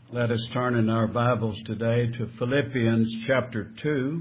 Let us turn in our Bibles today to Philippians chapter 2.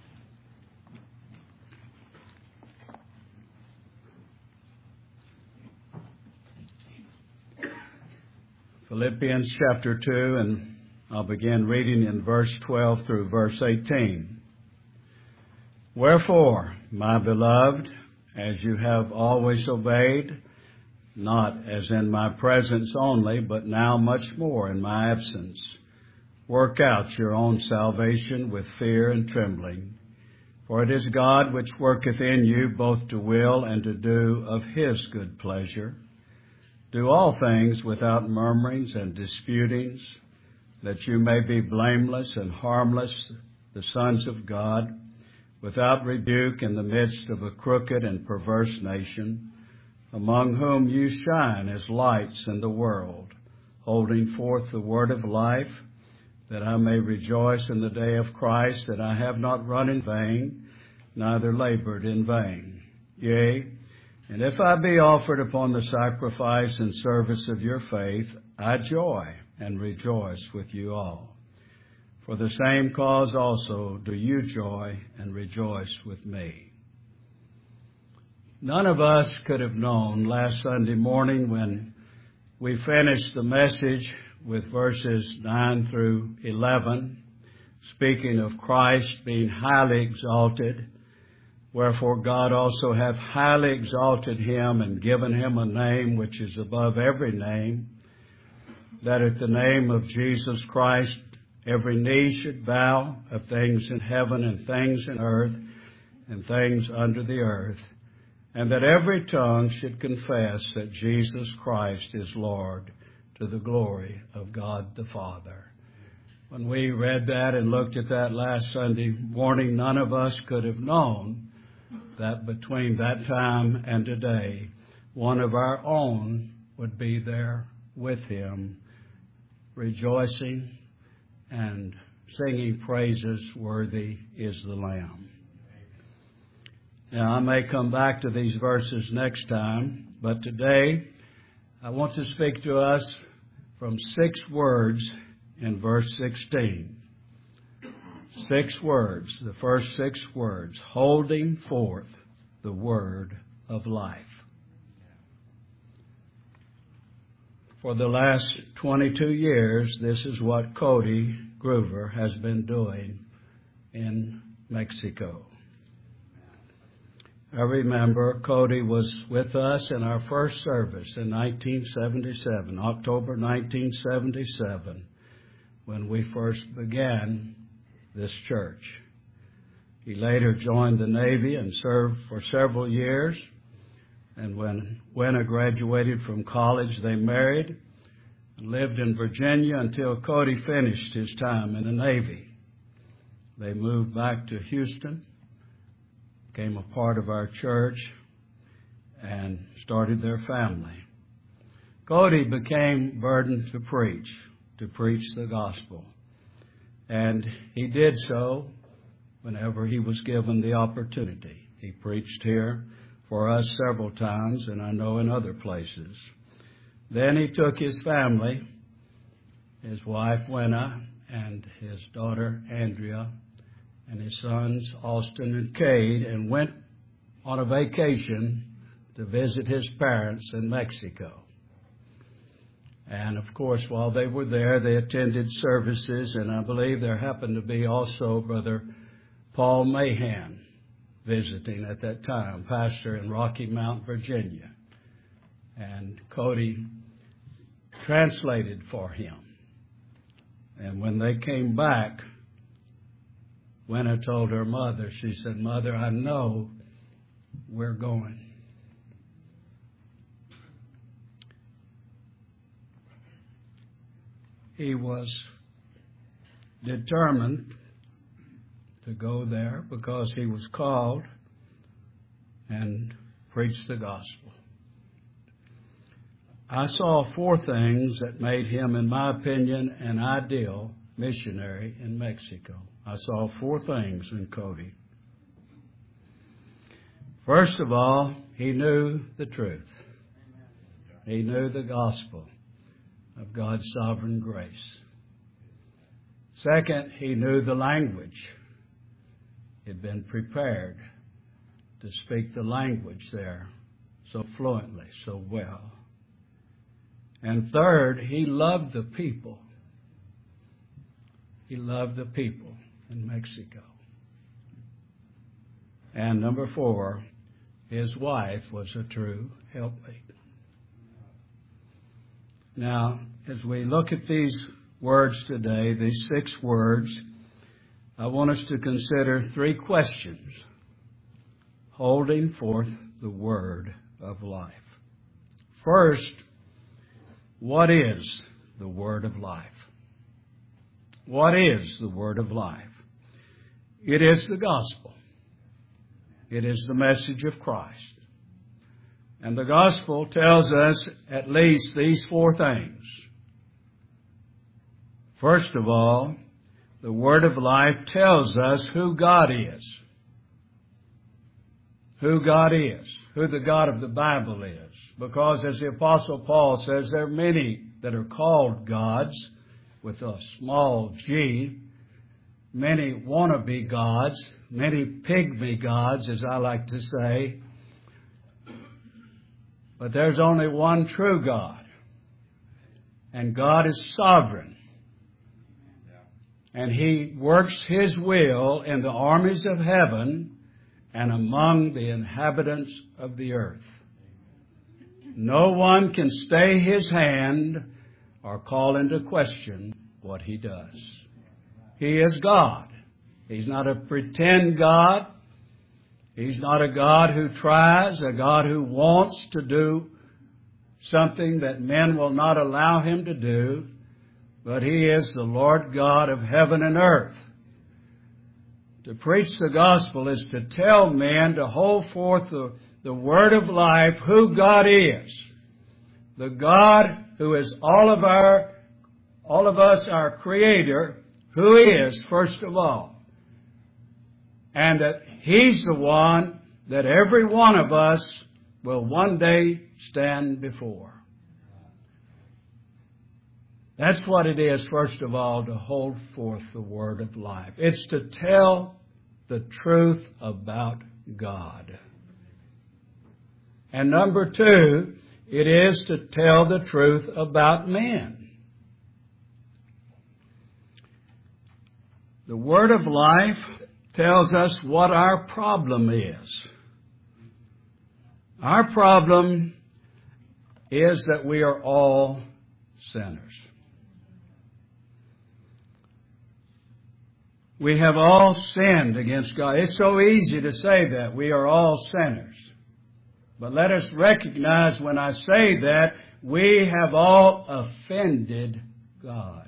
Philippians chapter 2, and I'll begin reading in verse 12 through verse 18. Wherefore, my beloved, as you have always obeyed, not as in my presence only, but now much more in my absence, work out your own salvation with fear and trembling. For it is God which worketh in you both to will and to do of his good pleasure. Do all things without murmurings and disputings, that you may be blameless and harmless, the sons of God, without rebuke in the midst of a crooked and perverse nation, among whom you shine as lights in the world, holding forth the word of life, that I may rejoice in the day of Christ, that I have not run in vain, neither labored in vain. Yea, and if I be offered upon the sacrifice and service of your faith, I joy and rejoice with you all. For the same cause also do you joy and rejoice with me. None of us could have known last Sunday morning when we finished the message with verses 9 through 11, speaking of Christ being highly exalted, wherefore God also hath highly exalted him and given him a name which is above every name, that at the name of Jesus Christ every knee should bow, of things in heaven and things in earth and things under the earth, and that every tongue should confess that Jesus Christ is Lord, to the glory of God the Father. When we read that and looked at that last Sunday morning, none of us could have known that between that time and today, one of our own would be there with him, rejoicing and singing praises, worthy is the Lamb. Now, I may come back to these verses next time, but today I want to speak to us from 6 words in verse 16. 6 words, the first 6 words, holding forth the word of life. For the last 22 years, this is what Cody Groover has been doing in Mexico. I remember Cody was with us in our first service in 1977, October 1977, when we first began this church. He later joined the Navy and served for several years. And when Wena graduated from college, they married and lived in Virginia until Cody finished his time in the Navy. They moved back to Houston, became a part of our church, and started their family. Cody became burdened to preach the gospel. And he did so whenever he was given the opportunity. He preached here for us several times, and I know in other places. Then he took his family, his wife Wena, and his daughter Andrea, and his sons Austin and Cade, and went on a vacation to visit his parents in Mexico. And of course, while they were there, they attended services, and I believe there happened to be also Brother Paul Mahan visiting at that time, pastor in Rocky Mount, Virginia. And Cody translated for him. And when they came back, Wena told her mother, she said, "Mother, I know we're going." He was determined to go there because he was called and preach the gospel. I saw 4 things that made him, in my opinion, an ideal missionary in Mexico. I saw 4 things in Cody. First of all, he knew the truth. He knew the gospel of God's sovereign grace. Second, he knew the language. He'd been prepared to speak the language there so fluently, so well. And third, he loved the people. He loved the people in Mexico. And number 4, his wife was a true helpmate. Now, as we look at these words today, these 6 words, I want us to consider 3 questions holding forth the word of life. First, what is the word of life? What is the word of life? It is the gospel. It is the message of Christ. And the gospel tells us at least these 4 things. First of all, the word of life tells us who God is. Who God is. Who the God of the Bible is. Because as the Apostle Paul says, there are many that are called gods with a small g. Many wannabe gods. Many pygmy gods, as I like to say. But there's only one true God. And God is sovereign. And He works His will in the armies of heaven and among the inhabitants of the earth. No one can stay His hand or call into question what He does. He is God. He's not a pretend God. He's not a God who tries, a God who wants to do something that men will not allow Him to do, but He is the Lord God of heaven and earth. To preach the gospel is to tell men to hold forth the word of life, who God is. The God who is all of us, our Creator, who He is, first of all. And that He's the one that every one of us will one day stand before. That's what it is, first of all, to hold forth the word of life. It's to tell the truth about God. And number 2, it is to tell the truth about men. The word of life tells us what our problem is. Our problem is that we are all sinners. We have all sinned against God. It's so easy to say that. We are all sinners. But let us recognize when I say that, we have all offended God.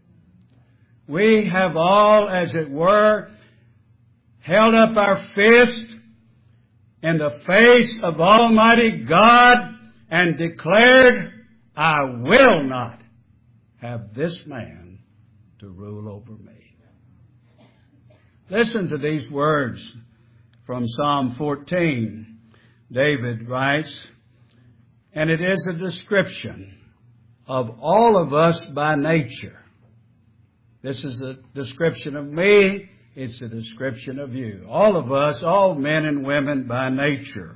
We have all, as it were, held up our fist in the face of Almighty God and declared, I will not have this man to rule over me. Listen to these words from Psalm 14. David writes, and it is a description of all of us by nature. This is a description of me. It's a description of you. All of us, all men and women by nature.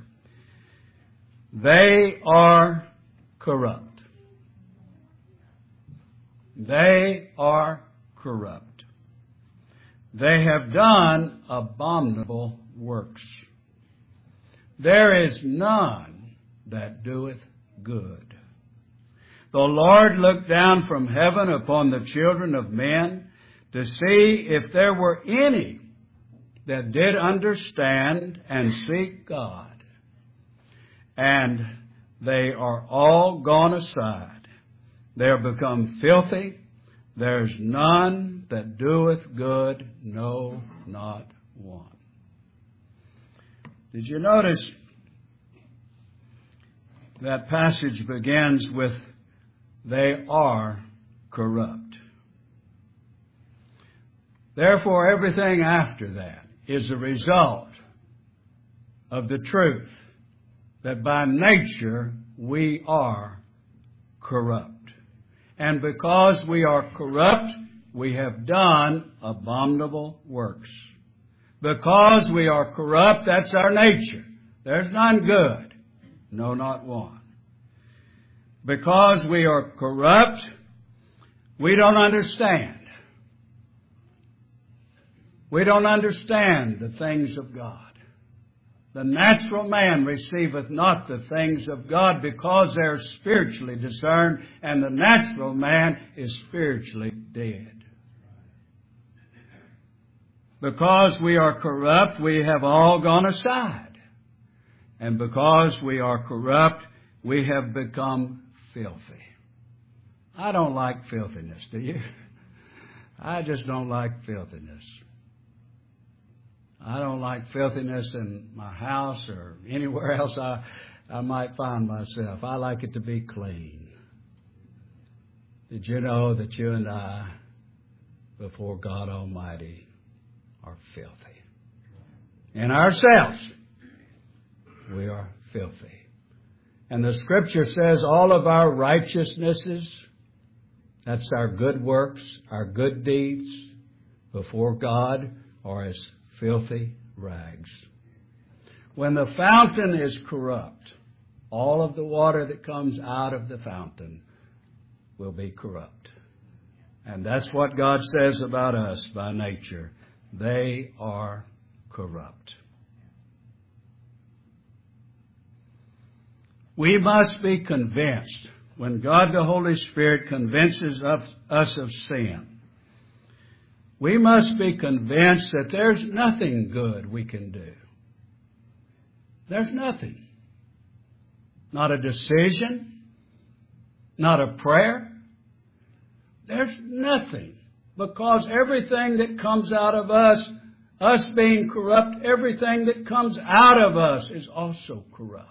They are corrupt. They are corrupt. They have done abominable works. There is none that doeth good. The Lord looked down from heaven upon the children of men to see if there were any that did understand and seek God. And they are all gone aside. They are become filthy. There's none that doeth good, no, not one. Did you notice that passage begins with, they are corrupt. Therefore, everything after that is a result of the truth that by nature we are corrupt. And because we are corrupt, we have done abominable works. Because we are corrupt, that's our nature. There's none good. No, not one. Because we are corrupt, we don't understand. We don't understand the things of God. The natural man receiveth not the things of God because they're spiritually discerned, and the natural man is spiritually dead. Because we are corrupt, we have all gone aside. And because we are corrupt, we have become filthy. I don't like filthiness, do you? I just don't like filthiness. I don't like filthiness in my house or anywhere else I might find myself. I like it to be clean. Did you know that you and I, before God Almighty, are filthy? In ourselves, we are filthy. And the Scripture says all of our righteousnesses, that's our good works, our good deeds, before God are as filthy rags. When the fountain is corrupt, all of the water that comes out of the fountain will be corrupt. And that's what God says about us by nature. They are corrupt. We must be convinced when God the Holy Spirit convinces us of sin. We must be convinced that there's nothing good we can do. There's nothing. Not a decision, not a prayer. There's nothing. Because everything that comes out of us being corrupt, everything that comes out of us is also corrupt.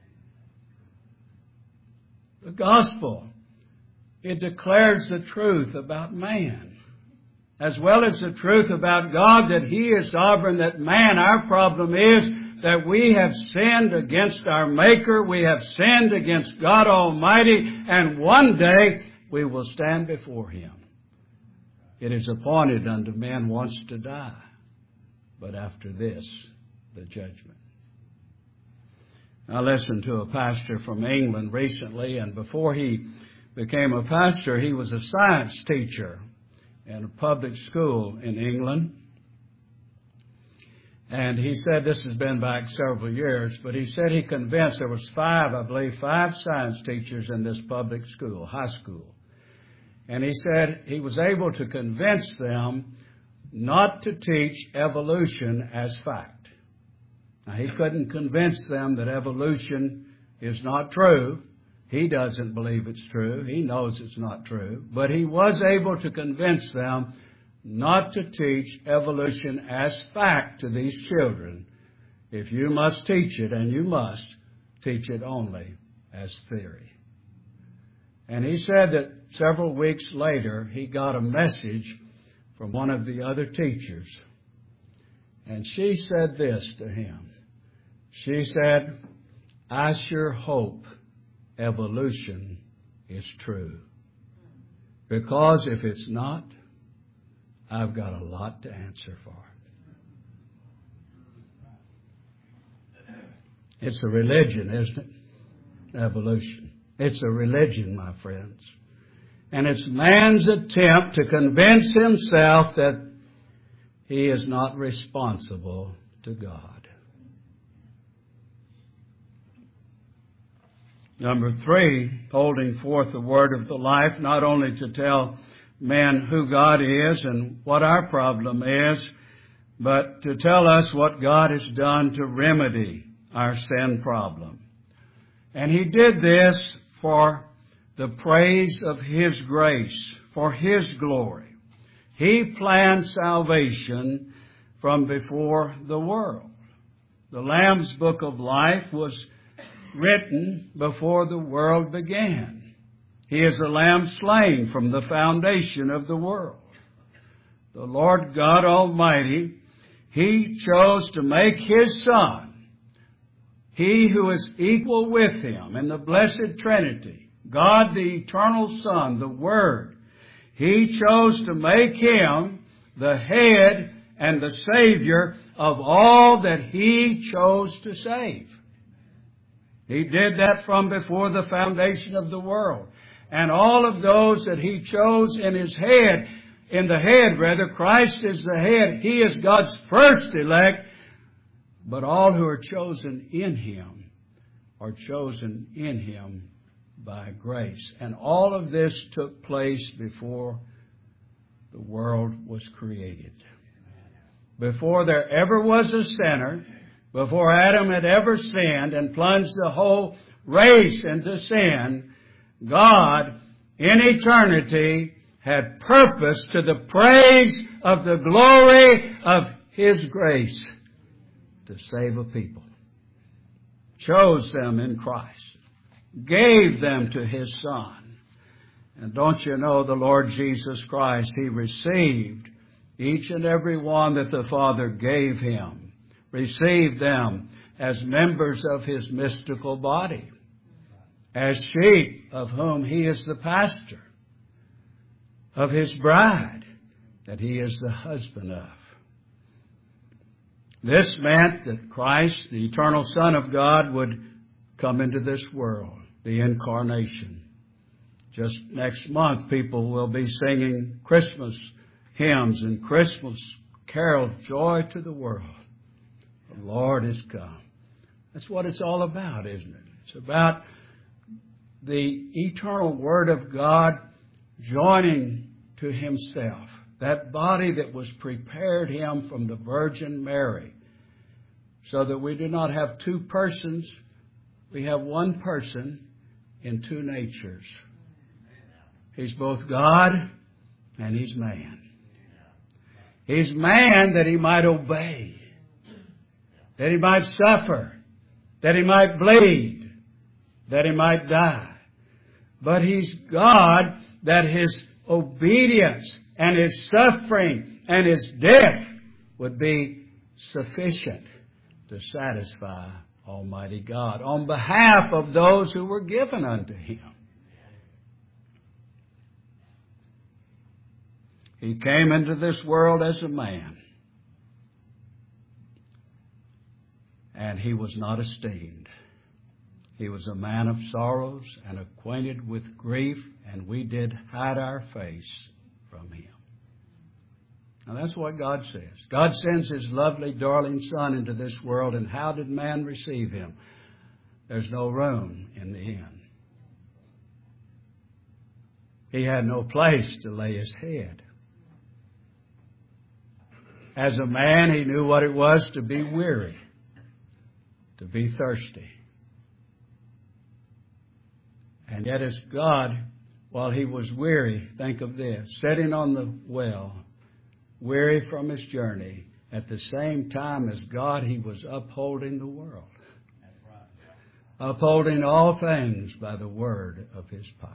The gospel, it declares the truth about man, as well as the truth about God, that He is sovereign, that man, our problem is that we have sinned against our Maker, we have sinned against God Almighty, and one day we will stand before Him. It is appointed unto men once to die, but after this, the judgment. I listened to a pastor from England recently, and before he became a pastor, he was a science teacher in a public school in England. And he said, this has been back several years, but he said he convinced, there was five science teachers in this public school, high school. And he said he was able to convince them not to teach evolution as fact. Now, he couldn't convince them that evolution is not true. He doesn't believe it's true. He knows it's not true. But he was able to convince them not to teach evolution as fact to these children. If you must teach it, and you must, teach it only as theory. And he said that several weeks later, he got a message from one of the other teachers. And she said this to him. She said, I sure hope evolution is true. Because if it's not, I've got a lot to answer for. It's a religion, isn't it? Evolution. It's a religion, my friends. And it's man's attempt to convince himself that he is not responsible to God. Number 3, holding forth the word of the life, not only to tell men who God is and what our problem is, but to tell us what God has done to remedy our sin problem. And He did this for the praise of His grace, for His glory. He planned salvation from before the world. The Lamb's Book of Life was written before the world began. He is the Lamb slain from the foundation of the world. The Lord God Almighty, He chose to make His Son, He who is equal with Him in the blessed Trinity, God the eternal Son, the Word. He chose to make Him the head and the Savior of all that He chose to save. He did that from before the foundation of the world. And all of those that He chose in the head, Christ is the head. He is God's first elect. But all who are chosen in Him are chosen in Him by grace. And all of this took place before the world was created. Before there ever was a sinner, before Adam had ever sinned and plunged the whole race into sin, God, in eternity, had purpose to the praise of the glory of His grace to save a people. Chose them in Christ. Gave them to His Son. And don't you know the Lord Jesus Christ, He received each and every one that the Father gave Him. Received them as members of His mystical body. As sheep of whom He is the pastor. Of His bride that He is the husband of. This meant that Christ, the eternal Son of God, would come into this world, the incarnation. Just next month, people will be singing Christmas hymns and Christmas carols, Joy to the World. The Lord is come. That's what it's all about, isn't it? It's about the eternal Word of God joining to Himself. That body that was prepared Him from the Virgin Mary. So that we do not have two persons. We have one person in two natures. He's both God and He's man. He's man that He might obey. That He might suffer. That He might bleed. That He might die. But He's God that His obedience and His suffering and His death would be sufficient to satisfy Almighty God on behalf of those who were given unto Him. He came into this world as a man. And He was not esteemed. He was a man of sorrows and acquainted with grief, and we did hide our face from Him. Now that's what God says. God sends His lovely, darling Son into this world, and how did man receive Him? There's no room in the inn. He had no place to lay His head. As a man, He knew what it was to be weary, to be thirsty. And yet as God, while He was weary, think of this, sitting on the well, weary from His journey, at the same time as God, He was upholding the world. Upholding all things by the word of His power.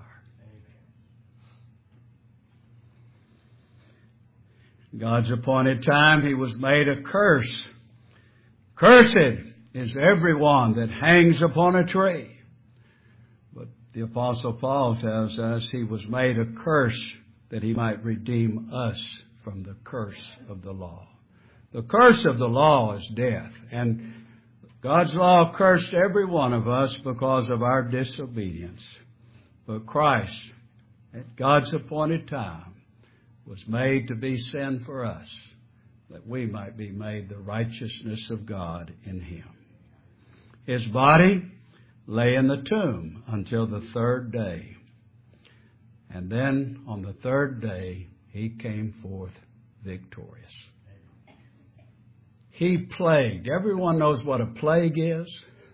God's appointed time, He was made a curse. Cursed is everyone that hangs upon a tree. But the Apostle Paul tells us He was made a curse that He might redeem us from the curse of the law. The curse of the law is death. And God's law cursed every one of us because of our disobedience. But Christ, at God's appointed time, was made to be sin for us, that we might be made the righteousness of God in Him. His body lay in the tomb until the third day. And then on the third day, He came forth victorious. He plagued. Everyone knows what a plague is.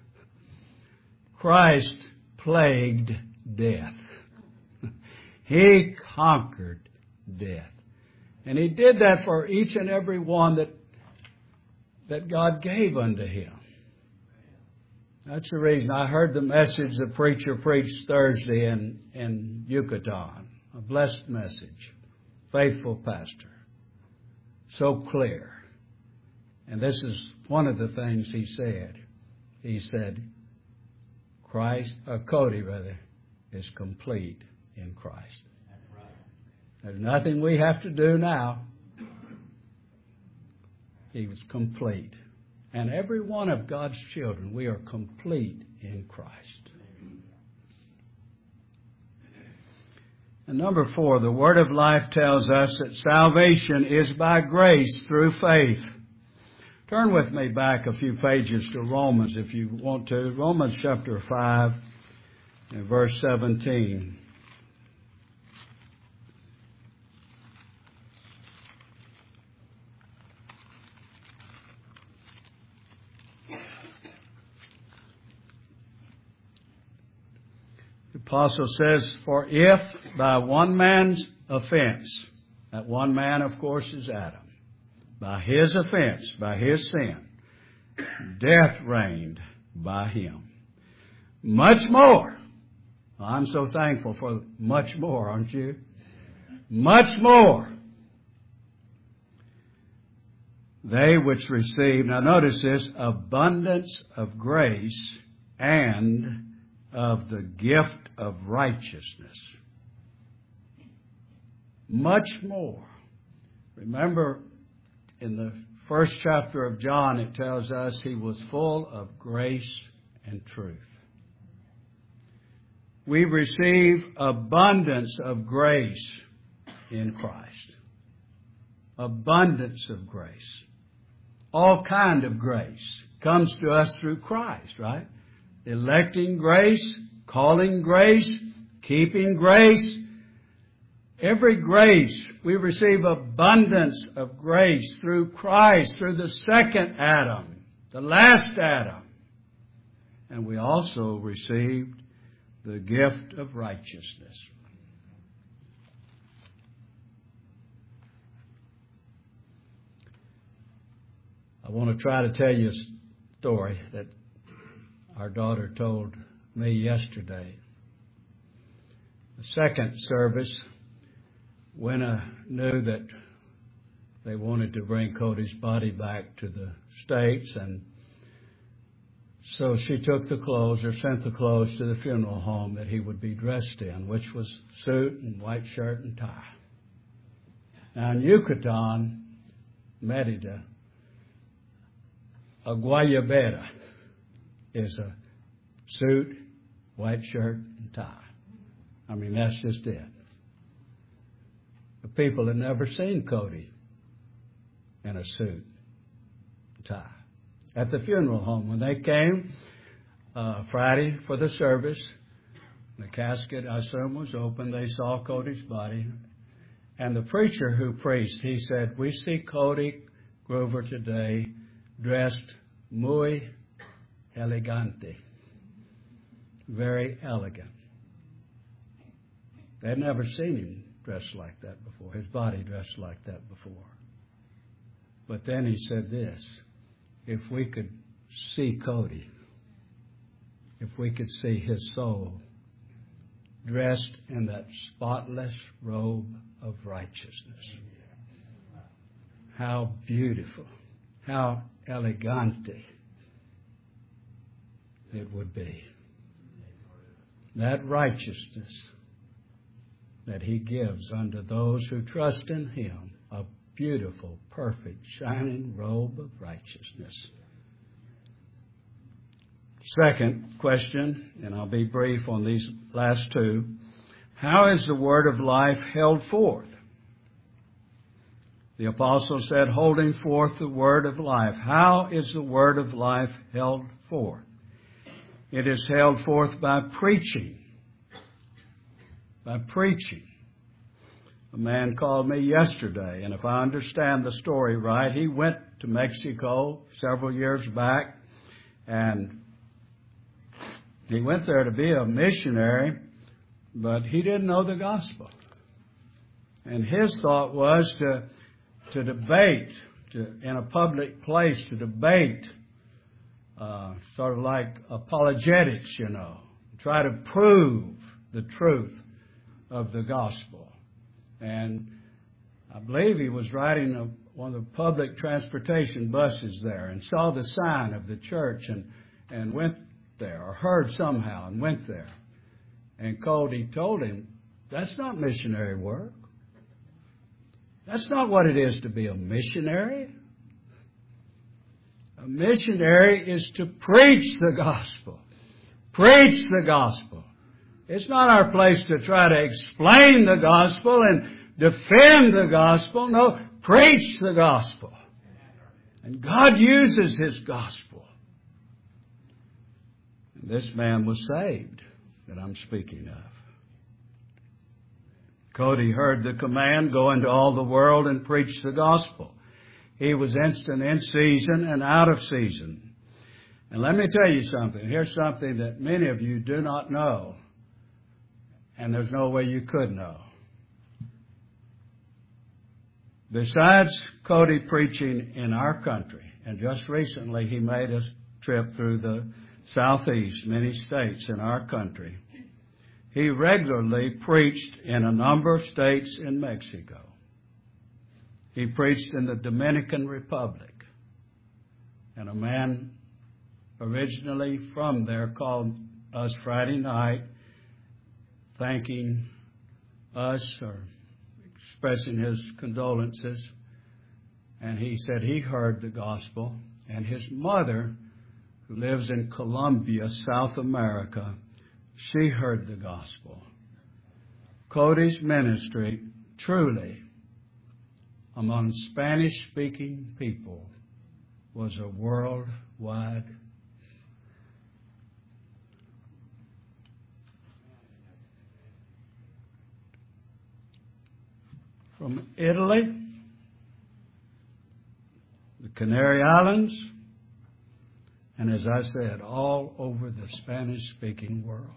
Christ plagued death. He conquered death. And He did that for each and every one that God gave unto Him. That's the reason I heard the message the preacher preached Thursday in Yucatan. A blessed message. Faithful pastor. So clear. And this is one of the things he said. He said, Cody is complete in Christ. There's nothing we have to do now. He was complete. And every one of God's children, we are complete in Christ. And number 4, the Word of Life tells us that salvation is by grace through faith. Turn with me back a few pages to Romans if you want to. Romans chapter 5 and verse 17. The apostle says, for if by one man's offense, that one man, of course, is Adam, by his offense, by his sin, death reigned by him. Much more. I'm so thankful for much more, aren't you? Much more. They which receive, now notice this, abundance of grace and of the gift of righteousness. Much more. Remember, in the first chapter of John, it tells us he was full of grace and truth. We receive abundance of grace in Christ. Abundance of grace. All kind of grace comes to us through Christ, right? Electing grace, calling grace, keeping grace. Every grace, we receive abundance of grace through Christ, through the second Adam, the last Adam. And we also received the gift of righteousness. I want to try to tell you a story that our daughter told me yesterday. The second service, Winna knew that they wanted to bring Cody's body back to the States, and so she took the clothes, or sent the clothes to the funeral home that he would be dressed in, which was suit and white shirt and tie. Now in Yucatan, Merida, a guayabera is a suit, white shirt, and tie. I mean, that's just it. The people had never seen Cody in a suit and tie. At the funeral home, when they came Friday for the service, the casket, I assume, was open. They saw Cody's body. And the preacher who preached, he said, we see Cody Groover today dressed muy elegante. Very elegant. They had never seen him dressed like that before, his body dressed like that before. But then he said this, if we could see Cody, if we could see his soul dressed in that spotless robe of righteousness, how beautiful, how elegante it would be. That righteousness that he gives unto those who trust in him, a beautiful, perfect, shining robe of righteousness. Second question, and I'll be brief on these last two. How is the word of life held forth? The apostle said, holding forth the word of life. How is the word of life held forth? It is held forth by preaching. By preaching. A man called me yesterday, and if I understand the story right, he went to Mexico several years back, and he went there to be a missionary, but he didn't know the gospel. And his thought was to debate, in a public place, to debate, sort of like apologetics, try to prove the truth of the gospel. And I believe he was riding one of the public transportation buses there and saw the sign of the church and went there, or heard somehow and went there. And Cody told him, that's not missionary work. That's not what it is to be a missionary. A missionary is to preach the gospel. Preach the gospel. It's not our place to try to explain the gospel and defend the gospel. No, preach the gospel. And God uses His gospel. And this man was saved that I'm speaking of. Cody heard the command, go into all the world and preach the gospel. He was instant in season and out of season. And let me tell you something. Here's something that many of you do not know. And there's no way you could know. Besides Cody preaching in our country, and just recently he made a trip through the southeast, many states in our country, he regularly preached in a number of states in Mexico. He preached in the Dominican Republic. And a man originally from there called us Friday night, thanking us or expressing his condolences. And he said he heard the gospel. And his mother, who lives in Colombia, South America, she heard the gospel. Cody's ministry, truly, among Spanish-speaking people, was a worldwide. From Italy, the Canary Islands, and as I said, all over the Spanish-speaking world.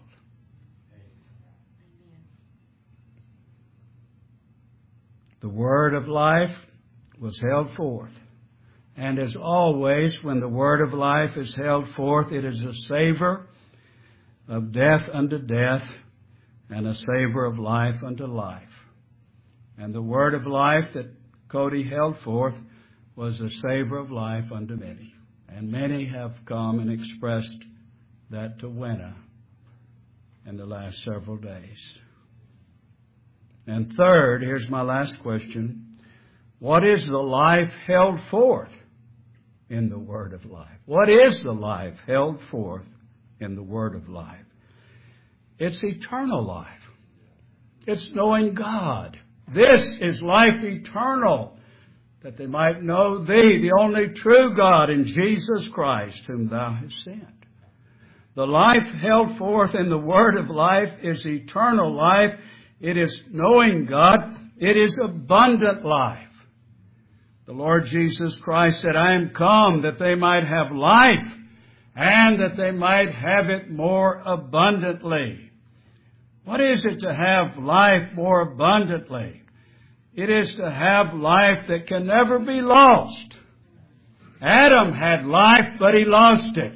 The word of life was held forth. And as always, when the word of life is held forth, it is a savor of death unto death and a savor of life unto life. And the word of life that Cody held forth was a savor of life unto many. And many have come and expressed that to Winna in the last several days. And third, here's my last question. What is the life held forth in the word of life? What is the life held forth in the word of life? It's eternal life. It's knowing God. This is life eternal, that they might know Thee, the only true God, in Jesus Christ, whom Thou hast sent. The life held forth in the word of life is eternal life. It is knowing God. It is abundant life. The Lord Jesus Christ said, I am come that they might have life, and that they might have it more abundantly. What is it to have life more abundantly? It is to have life that can never be lost. Adam had life, but he lost it.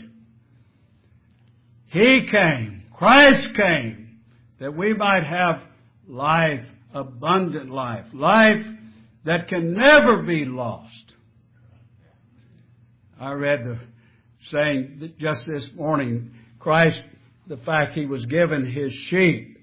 He came, Christ came, that we might have life, abundant life, life that can never be lost. I read the saying just this morning, Christ, the fact He was given His sheep,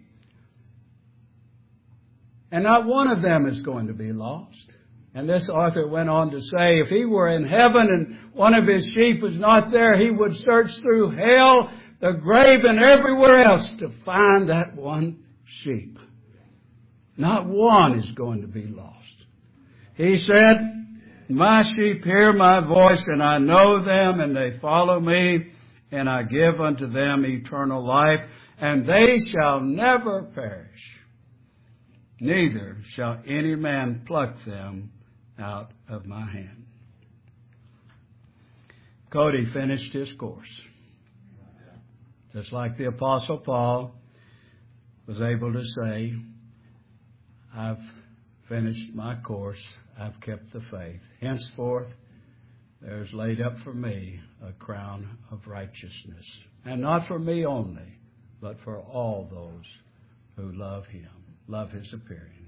and not one of them is going to be lost. And this author went on to say, if He were in heaven and one of His sheep was not there, He would search through hell, the grave, and everywhere else to find that one sheep. Not one is going to be lost. He said, my sheep hear my voice, and I know them, and they follow me, and I give unto them eternal life, and they shall never perish. Neither shall any man pluck them out of my hand. Cody finished his course. Just like the Apostle Paul was able to say, I've finished my course. I've kept the faith. Henceforth, there is laid up for me a crown of righteousness. And not for me only, but for all those who love Him, love His appearing.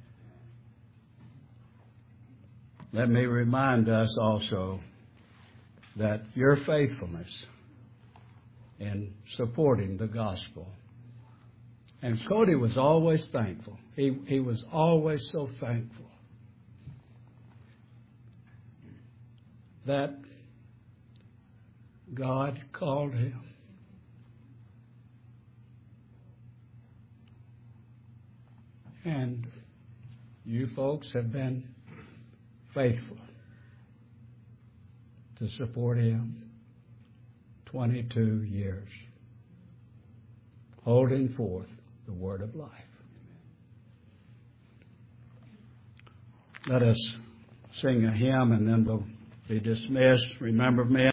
Let me remind us also that your faithfulness in supporting the gospel. And Cody was always thankful. He was always so thankful that God called him. And you folks have been faithful to support him 22 years, holding forth the word of life. Let us sing a hymn and then we'll be dismissed. Remember me.